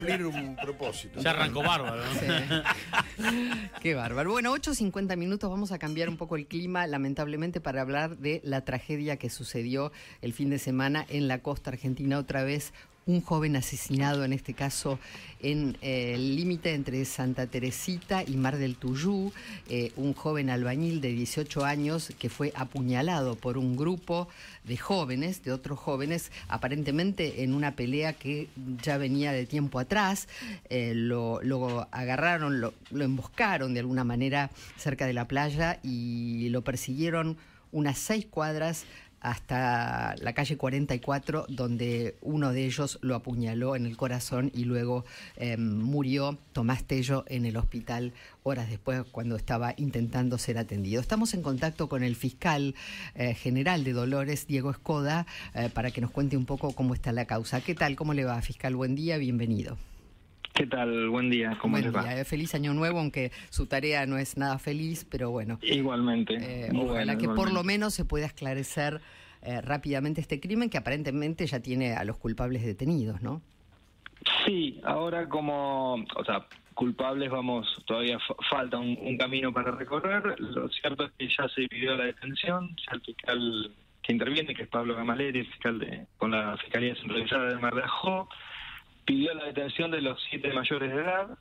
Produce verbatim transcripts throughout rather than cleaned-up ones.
cumplir un propósito. Ya arrancó bárbaro, ¿no? Sí. Qué bárbaro. Bueno, ocho cincuenta minutos, vamos a cambiar un poco el clima, lamentablemente, para hablar de la tragedia que sucedió el fin de semana en la costa argentina. Otra vez, un joven asesinado, en este caso en eh, el límite entre Santa Teresita y Mar del Tuyú, eh, un joven albañil de dieciocho años que fue apuñalado por un grupo de jóvenes, de otros jóvenes, aparentemente en una pelea que ya venía de tiempo atrás. Eh, lo, lo agarraron, lo, lo emboscaron de alguna manera cerca de la playa y lo persiguieron unas seis cuadras hasta la calle cuarenta y cuatro, donde uno de ellos lo apuñaló en el corazón y luego eh, murió Tomás Tello en el hospital horas después cuando estaba intentando ser atendido. Estamos en contacto con el fiscal eh, general de Dolores, Diego Escoda, eh, para que nos cuente un poco cómo está la causa. ¿Qué tal? ¿Cómo le va, fiscal? Buen día, bienvenido. ¿Qué tal? Buen día, ¿cómo Buen les va? día. Feliz año nuevo, aunque su tarea no es nada feliz, pero bueno. Igualmente. Eh, Muy ojalá bueno, que igualmente. por lo menos se pueda esclarecer eh, rápidamente este crimen que aparentemente ya tiene a los culpables detenidos, ¿no? Sí, ahora como, o sea, culpables vamos, todavía fa- falta un, un camino para recorrer. Lo cierto es que ya se pidió la detención, ya el fiscal que interviene, que es Pablo Gamaleri, el fiscal de, con la Fiscalía Centralizada de Mar de Ajó, pidió la detención de los siete mayores de edad,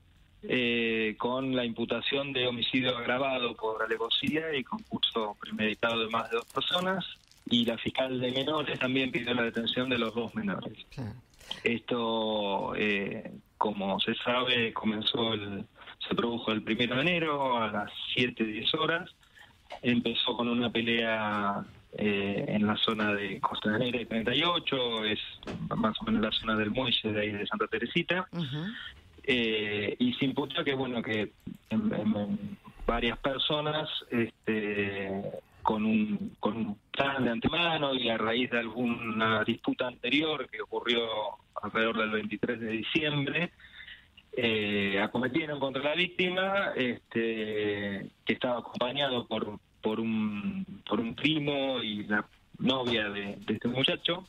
eh, con la imputación de homicidio agravado por alevosía y concurso premeditado de más de dos personas, y la fiscal de menores también pidió la detención de los dos menores. Claro. Esto, eh, como se sabe, comenzó el, se produjo el primero de enero a las siete diez horas, empezó con una pelea eh, en la zona de Costanera y treinta y ocho, es más o menos la zona del muelle de ahí de Santa Teresita. Uh-huh. Eh, y se imputó que bueno que en, en- en varias personas este, con un con un plan de antemano y a raíz de alguna disputa anterior que ocurrió alrededor del veintitrés de diciembre, eh, acometieron contra la víctima, este, que estaba acompañado por por un por un primo y la novia de, de este muchacho,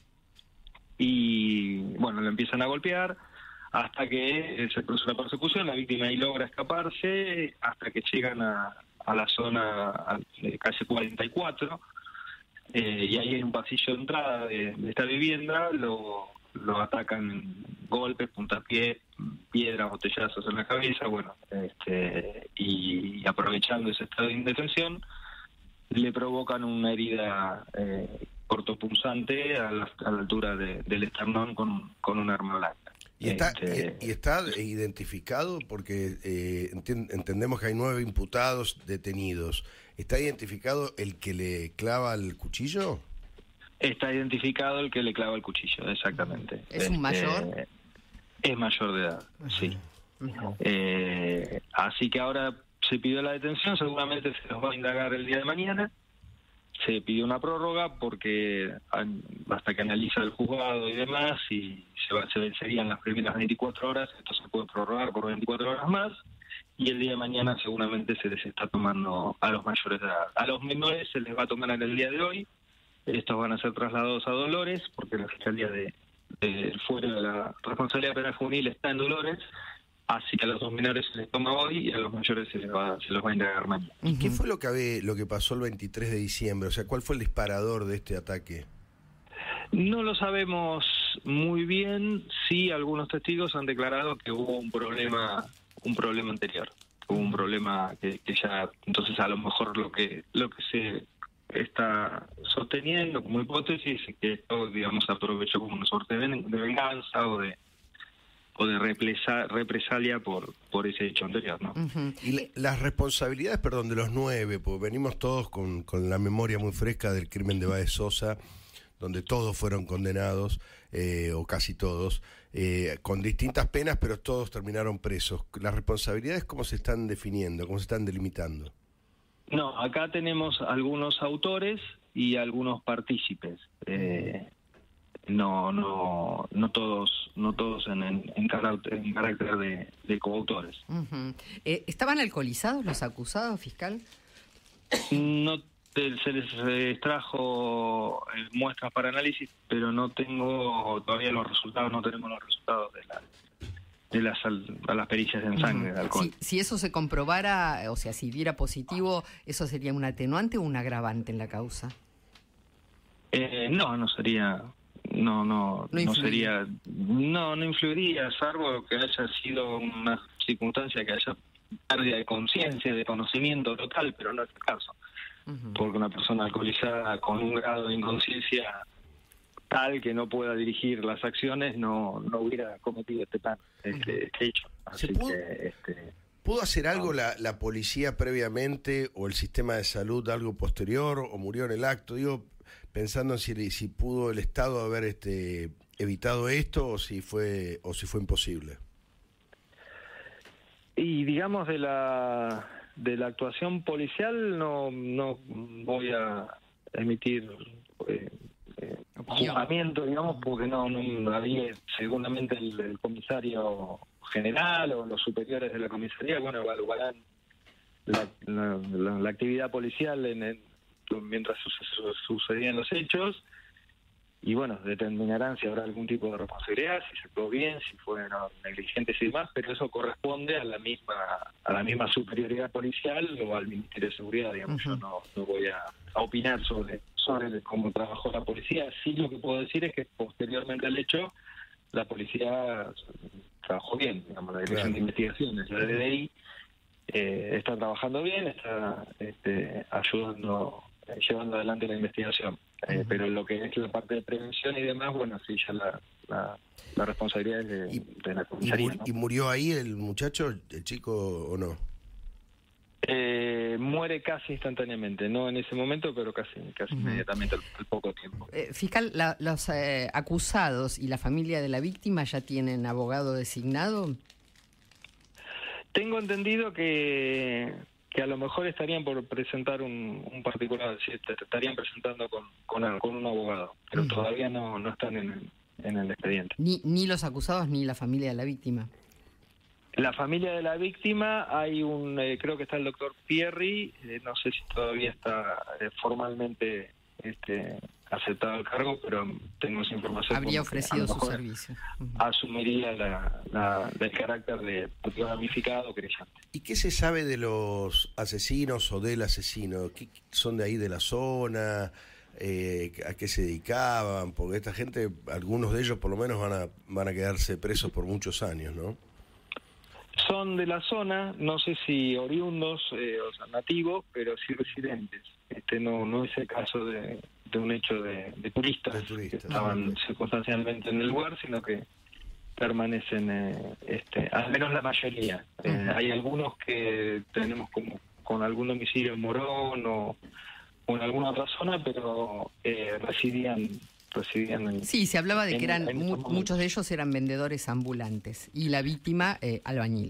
y bueno, lo empiezan a golpear hasta que eh, se produce una persecución, la víctima ahí logra escaparse hasta que llegan a, a la zona a, de calle cuarenta y cuatro, eh, y ahí en un pasillo de entrada de, de esta vivienda lo, lo atacan golpes, puntapiés, piedras, botellazos en la cabeza, bueno, este, y aprovechando ese estado de indefensión le provocan una herida eh, cortopunzante a la, a la altura de, del esternón con, con un arma blanca. ¿Y está, Este, y, y está identificado? Porque eh, enti- entendemos que hay nueve imputados detenidos. ¿Está identificado el que le clava el cuchillo? Está identificado el que le clava el cuchillo, exactamente. ¿Es un mayor? Es mayor de edad, sí. Uh-huh. Eh, así que ahora se pidió la detención, seguramente se los va a indagar el día de mañana. Se pidió una prórroga porque an- hasta que analiza el juzgado y demás, y se, va, se vencerían las primeras veinticuatro horas, esto se puede prorrogar por veinticuatro horas más, y el día de mañana seguramente se les está tomando a los mayores de edad. A los menores se les va a tomar en el día de hoy, estos van a ser trasladados a Dolores, porque la Fiscalía de, de fuera de la responsabilidad penal juvenil está en Dolores, así que a los dos menores se les toma hoy y a los mayores se les va, se los va a indagar mañana. ¿Y qué fue lo que, habe- lo que pasó el veintitrés de diciembre? O sea, ¿cuál fue el disparador de este ataque? No lo sabemos muy bien, sí algunos testigos han declarado que hubo un problema, un problema anterior, hubo un problema que, que ya, entonces a lo mejor lo que lo que se está sosteniendo como hipótesis es que esto, digamos, aprovechó como una suerte de, ven- de venganza o de o de represa- represalia por por ese hecho anterior, ¿no? Uh-huh. Y la- las responsabilidades, perdón, de los nueve, porque venimos todos con, con la memoria muy fresca del crimen de Baez Sosa, donde todos fueron condenados, eh, o casi todos, eh, con distintas penas, pero todos terminaron presos. ¿Las responsabilidades cómo se están definiendo, cómo se están delimitando? No, acá tenemos algunos autores y algunos partícipes. Eh, no, no, no todos, no todos en, en, en carácter, en carácter de, de coautores. Uh-huh. Eh, ¿Estaban alcoholizados los acusados, fiscal? No te- se les eh, extrajo eh, muestras para análisis, pero no tengo todavía los resultados, no tenemos los resultados de la de las, a las pericias en sangre de alcohol. Si, si eso se comprobara, o sea, si diera positivo, ¿eso sería un atenuante o un agravante en la causa? Eh, no, no sería, no, no, no, no sería, no, no influiría, salvo que haya sido una circunstancia que haya pérdida de conciencia, de conocimiento total, pero no es el caso. Uh-huh. Porque una persona alcoholizada con un grado de inconsciencia tal que no pueda dirigir las acciones no, no hubiera cometido este plan, este, este hecho. Así pudo, que, este, ¿pudo hacer algo la, la policía previamente o el sistema de salud algo posterior o murió en el acto? Digo, pensando en si, si pudo el Estado haber este, evitado esto o si fue o si fue imposible. Y digamos de la de la actuación policial no no voy a emitir eh, eh, juzgamiento, digamos, porque no, no había, seguramente el, el comisario general o los superiores de la comisaría, bueno, evaluarán la, la, la, la actividad policial en el, mientras sucedían los hechos y bueno, determinarán si habrá algún tipo de responsabilidad, si se actuó bien, si fueron negligentes y demás, pero eso corresponde a la misma a la misma superioridad policial o al Ministerio de Seguridad, digamos. Uh-huh. Yo no, no voy a, a opinar sobre sobre cómo trabajó la policía. Sí, lo que puedo decir es que posteriormente al hecho la policía trabajó bien, digamos, la Dirección claro. de Investigaciones, la D D I, eh, está trabajando bien, está este, ayudando, eh, llevando adelante la investigación. Eh, uh-huh. Pero lo que es la parte de prevención y demás, bueno, sí, ya la, la, la responsabilidad es de, ¿Y, de la comisaría. Y, mur, ¿no? ¿Y murió ahí el muchacho, el chico, o no? Eh, muere casi instantáneamente, no en ese momento, pero casi casi uh-huh. inmediatamente, al, al poco tiempo. Eh, fiscal, la, los eh, acusados y la familia de la víctima ya tienen abogado designado. Tengo entendido que que a lo mejor estarían por presentar un, un particular, sí, estarían presentando con con, con un abogado, pero uh-huh. todavía no no están en el, en el expediente. Ni ni los acusados ni la familia de la víctima. La familia de la víctima, hay un, eh, creo que está el doctor Pierri, eh, no sé si todavía está eh, formalmente este, aceptado el cargo, pero tengo esa información. Habría ofrecido su servicio. Uh-huh. Asumiría la, la, el carácter de partido ramificado creyente. ¿Y qué se sabe de los asesinos o del asesino? ¿Qué, ¿Son de ahí de la zona? Eh, ¿A qué se dedicaban? Porque esta gente, algunos de ellos por lo menos van a, van a quedarse presos por muchos años, ¿no? Son de la zona, no sé si oriundos, eh, o sea, nativos, pero sí residentes. Este no no es el caso de, de un hecho de, de, turistas, de turistas que estaban no. circunstancialmente en el lugar, sino que permanecen, eh, este, al menos la mayoría. Eh, uh-huh. Hay algunos que tenemos como con algún domicilio en Morón o, o en alguna otra zona, pero eh, residían... En, sí, se hablaba de en, que eran mu- muchos de ellos eran vendedores ambulantes y la víctima eh, albañil.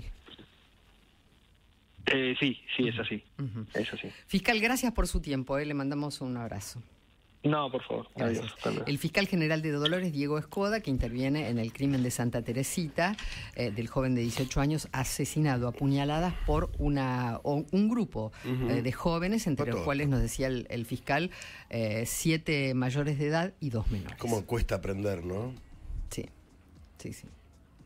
Eh, sí, sí, es así, uh-huh. es así. Fiscal, gracias por su tiempo, eh, le mandamos un abrazo. No, por favor. Gracias. Adiós. El fiscal general de Dolores, Diego Escoda, que interviene en el crimen de Santa Teresita, eh, del joven de dieciocho años asesinado a puñaladas por una o un grupo uh-huh. eh, de jóvenes, entre los cuales nos decía el, el fiscal, eh, siete mayores de edad y dos menores. Cómo cuesta aprender, ¿no? Sí, sí, sí.